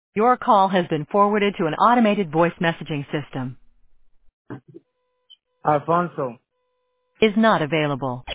Your call has been forwarded to an automated voice messaging system. Alfonso. Is not available.